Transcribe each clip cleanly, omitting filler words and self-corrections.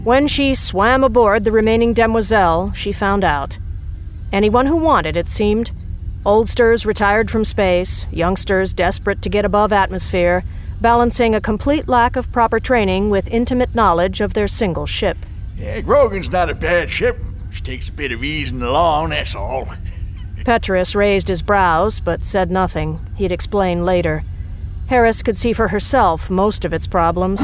When she swam aboard the remaining Demoiselle, she found out. Anyone who wanted, it seemed. Oldsters retired from space, youngsters desperate to get above atmosphere, balancing a complete lack of proper training with intimate knowledge of their single ship. Yeah, Grogan's not a bad ship. She takes a bit of easing along, that's all. Petrus raised his brows, but said nothing. He'd explain later. Harris could see for herself most of its problems.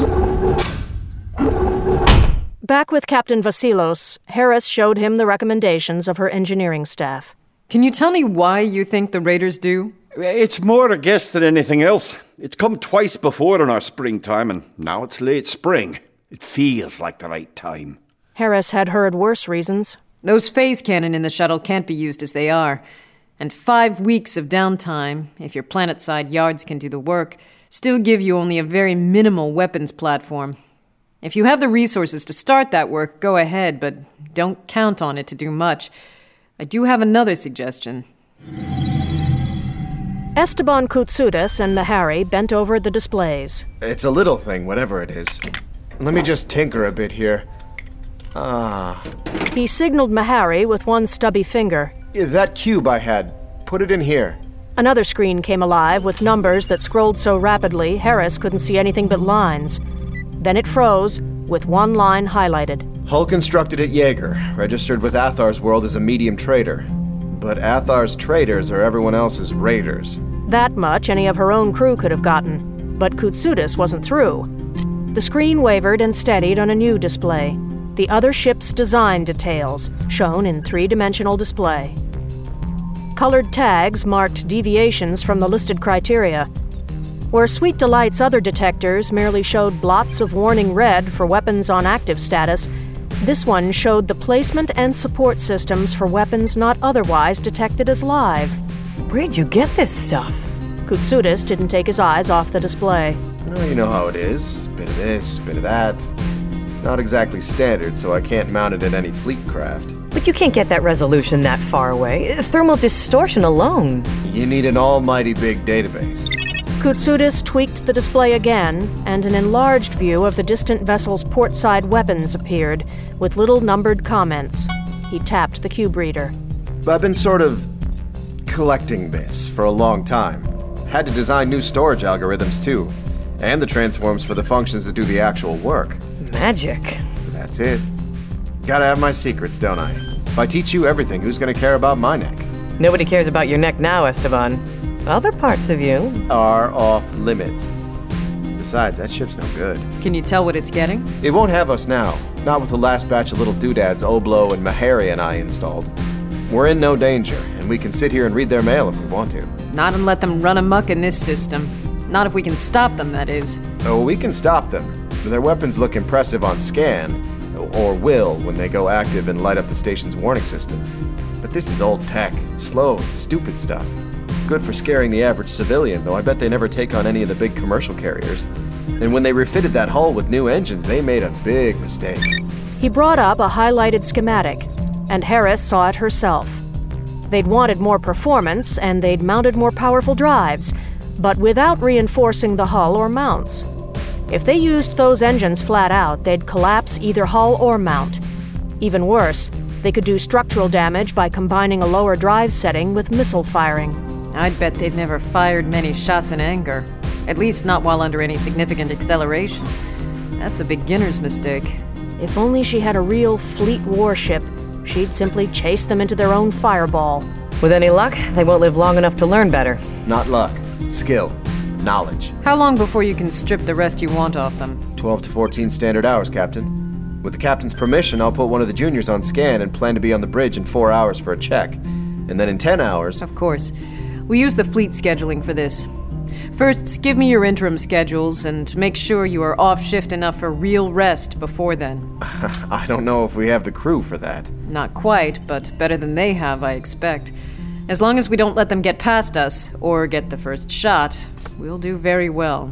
Back with Captain Vasilos, Harris showed him the recommendations of her engineering staff. Can you tell me why you think the raiders do? It's more a guess than anything else. It's come twice before in our springtime, and now it's late spring. It feels like the right time. Harris had heard worse reasons. Those phase cannon in the shuttle can't be used as they are. And 5 weeks of downtime, if your planet-side yards can do the work, still give you only a very minimal weapons platform. If you have the resources to start that work, go ahead, but don't count on it to do much. I do have another suggestion. Esteban Koutsoudas and Mehari bent over the displays. It's a little thing, whatever it is. Let me just tinker a bit here. He signaled Mehari with one stubby finger. That cube I had, put it in here. Another screen came alive with numbers that scrolled so rapidly Harris couldn't see anything but lines. Then it froze, with one line highlighted. Hull constructed at Jaeger, registered with Athar's World as a medium trader. But Athar's traders are everyone else's raiders. That much any of her own crew could have gotten. But Koutsoudas wasn't through. The screen wavered and steadied on a new display. The other ship's design details, shown in three-dimensional display. Colored tags marked deviations from the listed criteria. Where Sweet Delight's other detectors merely showed blots of warning red for weapons on active status, this one showed the placement and support systems for weapons not otherwise detected as live. Where'd you get this stuff? Koutsoudas didn't take his eyes off the display. Oh, you know how it is. Bit of this, bit of that. It's not exactly standard, so I can't mount it in any fleet craft. But you can't get that resolution that far away. Thermal distortion alone. You need an almighty big database. Koutsoudas tweaked the display again, and an enlarged view of the distant vessel's portside weapons appeared, with little numbered comments. He tapped the cube reader. I've been sort of collecting this for a long time. Had to design new storage algorithms, too. And the transforms for the functions that do the actual work. Magic. That's it. Gotta have my secrets, don't I? If I teach you everything, who's gonna care about my neck? Nobody cares about your neck now, Esteban. Other parts of you are off limits. Besides, that ship's no good. Can you tell what it's getting? It won't have us now. Not with the last batch of little doodads Oblo and Mehari and I installed. We're in no danger, and we can sit here and read their mail if we want to. Not and let them run amok in this system. Not if we can stop them, that is. Oh, we can stop them. Their weapons look impressive on scan, or will when they go active and light up the station's warning system. But this is old tech, slow, stupid stuff. Good for scaring the average civilian, though I bet they never take on any of the big commercial carriers. And when they refitted that hull with new engines, they made a big mistake. He brought up a highlighted schematic, and Harris saw it herself. They'd wanted more performance, and they'd mounted more powerful drives, but without reinforcing the hull or mounts. If they used those engines flat out, they'd collapse either hull or mount. Even worse, they could do structural damage by combining a lower drive setting with missile firing. I'd bet they've never fired many shots in anger. At least not while under any significant acceleration. That's a beginner's mistake. If only she had a real fleet warship, she'd simply chase them into their own fireball. With any luck, they won't live long enough to learn better. Not luck. Skill. Knowledge. How long before you can strip the rest you want off them? 12 to 14 standard hours, Captain. With the Captain's permission, I'll put one of the juniors on scan and plan to be on the bridge in 4 hours for a check. And then in 10 hours... Of course. We use the fleet scheduling for this. First, give me your interim schedules and make sure you are off shift enough for real rest before then. I don't know if we have the crew for that. Not quite, but better than they have, I expect. As long as we don't let them get past us, or get the first shot, we'll do very well.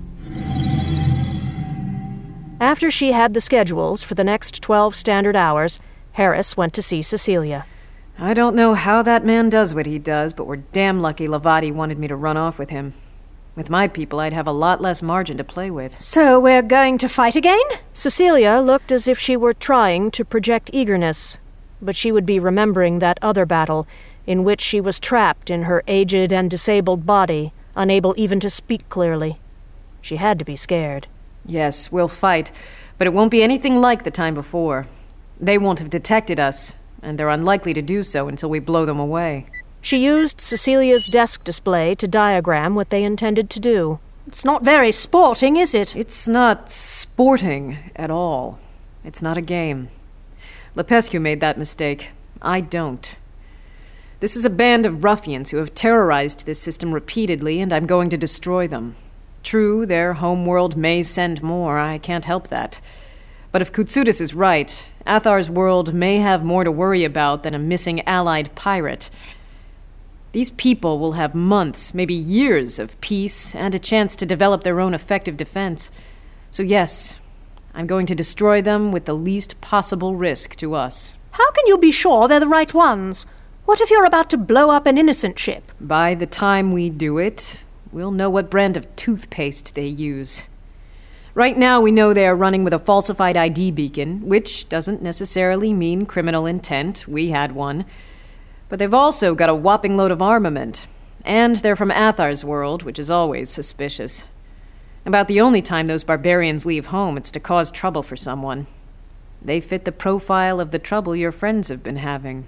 After she had the schedules for the next 12 standard hours, Harris went to see Cecilia. I don't know how that man does what he does, but we're damn lucky Lavati wanted me to run off with him. With my people, I'd have a lot less margin to play with. So we're going to fight again? Cecilia looked as if she were trying to project eagerness, but she would be remembering that other battle in which she was trapped in her aged and disabled body, unable even to speak clearly. She had to be scared. Yes, we'll fight, but it won't be anything like the time before. They won't have detected us, and they're unlikely to do so until we blow them away. She used Cecilia's desk display to diagram what they intended to do. It's not very sporting, is it? It's not sporting at all. It's not a game. Lepescu made that mistake. I don't. This is a band of ruffians who have terrorized this system repeatedly, and I'm going to destroy them. True, their homeworld may send more. I can't help that. But if Koutsoutis is right, Athar's world may have more to worry about than a missing allied pirate. These people will have months, maybe years of peace and a chance to develop their own effective defense. So yes, I'm going to destroy them with the least possible risk to us. How can you be sure they're the right ones? What if you're about to blow up an innocent ship? By the time we do it, we'll know what brand of toothpaste they use. Right now we know they are running with a falsified ID beacon, which doesn't necessarily mean criminal intent. We had one. But they've also got a whopping load of armament. And they're from Athar's world, which is always suspicious. About the only time those barbarians leave home, it's to cause trouble for someone. They fit the profile of the trouble your friends have been having.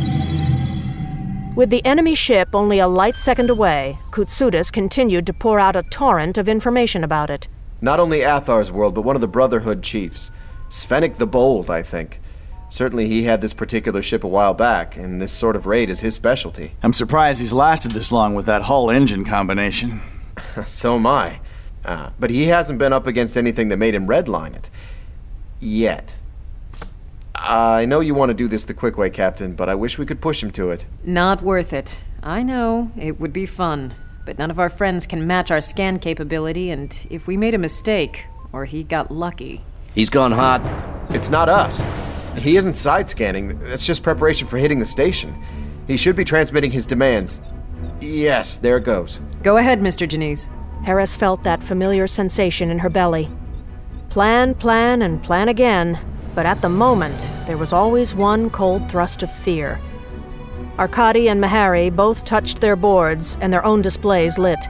With the enemy ship only a light second away, Koutsoutis continued to pour out a torrent of information about it. Not only Athar's world, but one of the Brotherhood chiefs. Svennik the Bold, I think. Certainly he had this particular ship a while back, and this sort of raid is his specialty. I'm surprised he's lasted this long with that hull-engine combination. So am I. But he hasn't been up against anything that made him redline it. Yet. I know you want to do this the quick way, Captain, but I wish we could push him to it. Not worth it. I know, it would be fun. But none of our friends can match our scan capability, and if we made a mistake, or he got lucky... He's gone hot. It's not us. He isn't side-scanning. That's just preparation for hitting the station. He should be transmitting his demands. Yes, there it goes. Go ahead, Mr. Janice. Harris felt that familiar sensation in her belly. Plan, and plan again. But at the moment, there was always one cold thrust of fear. Arkady and Mehari both touched their boards, and their own displays lit.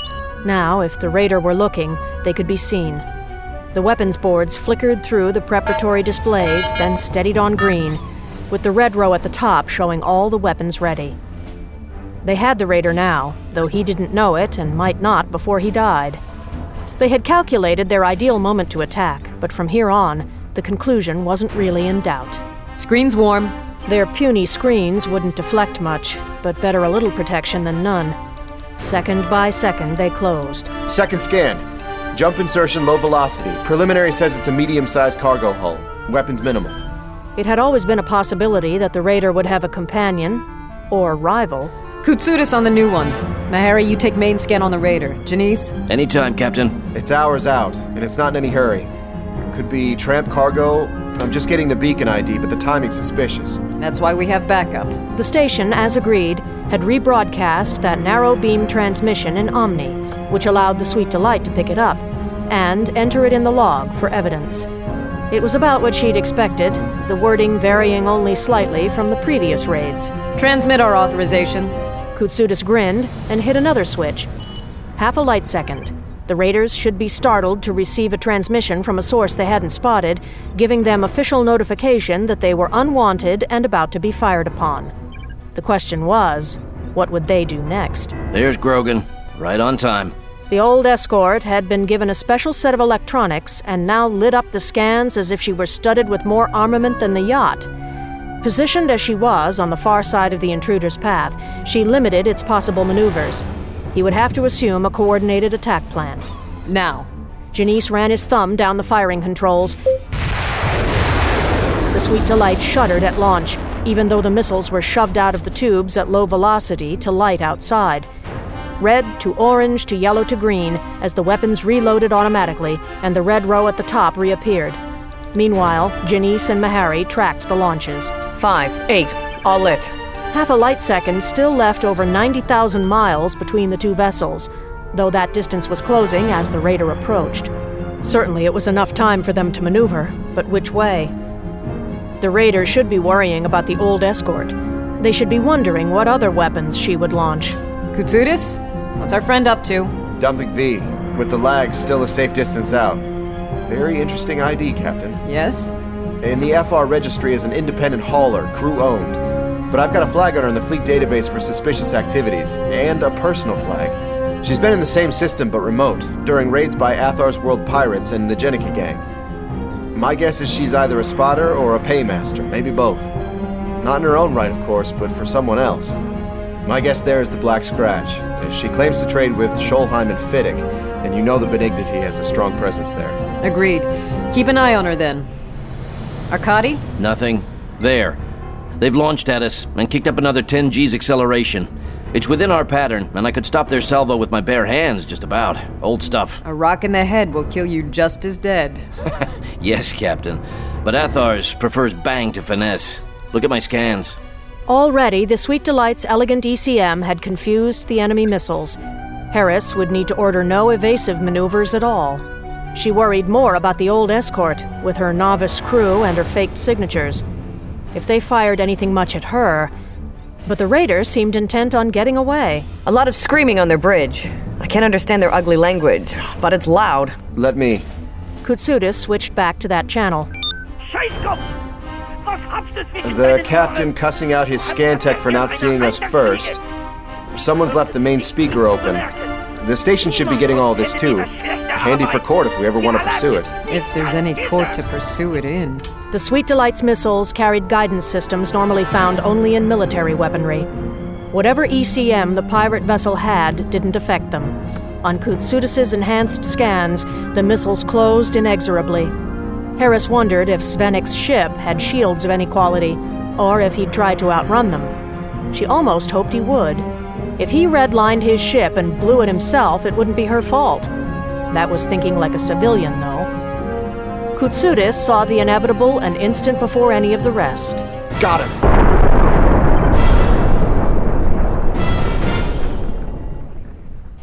Now, if the raider were looking, they could be seen. The weapons boards flickered through the preparatory displays, then steadied on green, with the red row at the top showing all the weapons ready. They had the raider now, though he didn't know it and might not before he died. They had calculated their ideal moment to attack, but from here on, the conclusion wasn't really in doubt. Screen's warm. Their puny screens wouldn't deflect much, but better a little protection than none. Second by second, they closed. Second scan. Jump insertion, low velocity. Preliminary says it's a medium-sized cargo hull. Weapons minimal. It had always been a possibility that the raider would have a companion, or rival. Koutsoutis on the new one. Mehari, you take main scan on the raider. Janice? Anytime, Captain. It's hours out, and it's not in any hurry. Could be tramp cargo. I'm just getting the beacon ID, but the timing's suspicious. That's why we have backup. The station, as agreed, had rebroadcast that narrow beam transmission in Omni, which allowed the Sweet Delight to pick it up, and enter it in the log for evidence. It was about what she'd expected, the wording varying only slightly from the previous raids. Transmit our authorization. Koutsoutis grinned and hit another switch. Half a light second. The raiders should be startled to receive a transmission from a source they hadn't spotted, giving them official notification that they were unwanted and about to be fired upon. The question was, what would they do next? There's Grogan. Right on time. The old escort had been given a special set of electronics and now lit up the scans as if she were studded with more armament than the yacht. Positioned as she was on the far side of the intruder's path, she limited its possible maneuvers. He would have to assume a coordinated attack plan. Now. Janice ran his thumb down the firing controls. The Sweet Delight shuddered at launch, even though the missiles were shoved out of the tubes at low velocity to light outside. Red to orange to yellow to green as the weapons reloaded automatically and the red row at the top reappeared. Meanwhile, Janice and Mehari tracked the launches. 5, 8, all lit. Half a light second still left over 90,000 miles between the two vessels, though that distance was closing as the raider approached. Certainly it was enough time for them to maneuver, but which way? The raiders should be worrying about the old escort. They should be wondering what other weapons she would launch. Kutsutis? What's our friend up to? Dumping V, with the lag still a safe distance out. Very interesting ID, Captain. Yes? In the FR registry as an independent hauler, crew-owned. But I've got a flag on her in the fleet database for suspicious activities, and a personal flag. She's been in the same system but remote, during raids by Athar's World Pirates and the Jenica gang. My guess is she's either a spotter or a paymaster, maybe both. Not in her own right, of course, but for someone else. My guess there is the Black Scratch. She claims to trade with Scholheim and Fiddick, and you know the Benignity has a strong presence there. Agreed. Keep an eye on her then. Arkady? Nothing. There. They've launched at us and kicked up another 10 G's acceleration. It's within our pattern, and I could stop their salvo with my bare hands, just about. Old stuff. A rock in the head will kill you just as dead. Yes, Captain. But Athar's prefers bang to finesse. Look at my scans. Already, the Sweet Delight's elegant ECM had confused the enemy missiles. Harris would need to order no evasive maneuvers at all. She worried more about the old escort, with her novice crew and her faked signatures. If they fired anything much at her... But the raiders seemed intent on getting away. A lot of screaming on their bridge. I can't understand their ugly language, but it's loud. Let me. Kutsutis switched back to that channel. The captain cussing out his scan tech for not seeing us first. Someone's left the main speaker open. The station should be getting all this too. Handy for court if we ever want to pursue it. If there's any court to pursue it in. The Sweet Delight's missiles carried guidance systems normally found only in military weaponry. Whatever ECM the pirate vessel had didn't affect them. On Kutsutis' enhanced scans, the missiles closed inexorably. Harris wondered if Svennik's ship had shields of any quality, or if he'd tried to outrun them. She almost hoped he would. If he redlined his ship and blew it himself, it wouldn't be her fault. That was thinking like a civilian, though. Kutsutis saw the inevitable an instant before any of the rest. Got him!